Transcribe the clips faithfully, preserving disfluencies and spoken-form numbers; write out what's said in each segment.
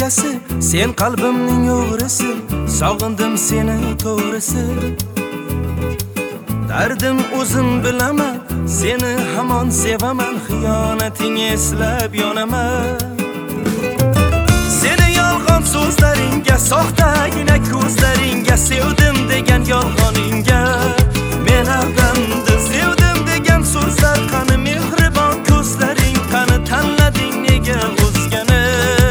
egasi, sen qalbimning o'g'risi, sog'indim seni to'g'risi. Dardim o'zim bilaman, seni hamon sevaman, xiyonating eslab yonaman. Seni yolg'on so'zlaringga, soxtagina ko'zlaringga, sevdim degan yolg'oningga men aldandim. Sevdim degan so'zlar qani, mehribon ko'zlaring qani, tanlading nega o'zgani?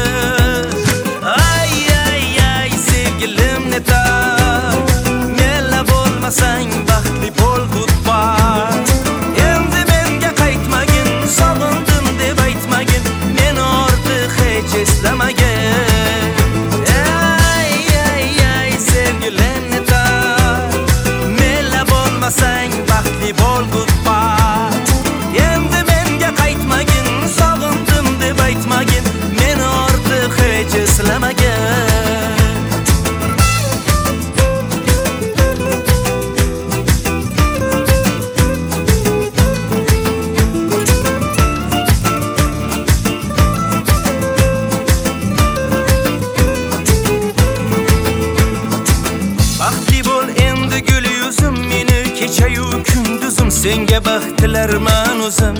Ay ay ay sevgilim netar, menla bo'lmasang baxtli bo'l goodbye. Endi menga qaytmagin, sog'indim deb aytmagin, meni ortiq hech eslamagin. Ay ay ay sevgilim netar, menla bo'lmasang baxtli bo'l goodbye. Endi menga qaytmagin, sog'indim deb aytmagin, meni ortiq hech eslamagin. Baxtli bo'l endi gul yuzim, meni kechayu kunduzim senga baxt tilarman o'zim.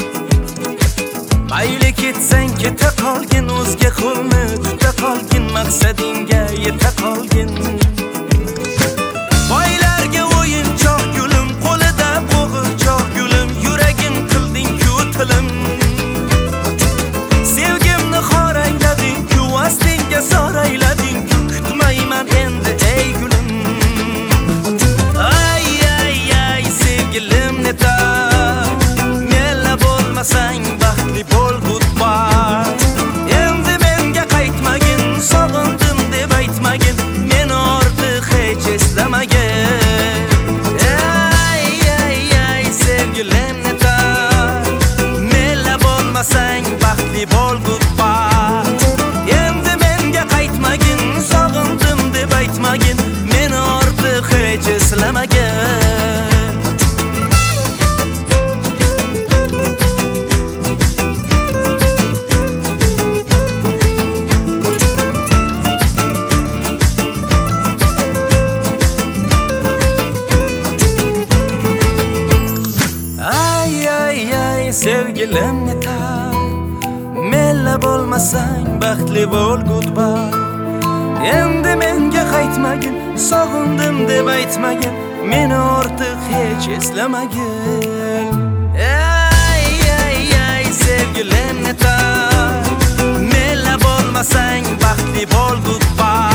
Mayli ketsang keta qolgin, o'zga qo'lni tuta qolgin, maqsadingga yeta qolgin. Boylarga o'yinchoq gulim, qo'lida bo'g'irchoq gulim, yuragim qilding-ku tilim. Sevgimni qoraylading-ku, aslinga soraylading-ku, kutmayman endi ey gulim. Ay ay ay sevgilim netar, menla bo'lmasang baxtli bo'l goodbye. Endi menga qaytmagin, sog'indim deb aytmagin, meni ortiq hech eslamagin. Ay ay ay sevgilim netar, menla bo'lmasang baxtli bo'l goodbye. Endi menga qaytmagin, sog'indim deb aytmagin, meni ortiq hech eslamagin. Ay ay ay sevgilim netar, menla bo'lmasang baxtli bo'l goodbye. Endi menga qaytmagin, sog'indim deb aytmagin, meni ortiq hech eslamagin. Ay ay ay sevgilim netar, menla bo'lmasang baxtli bo'l goodbye.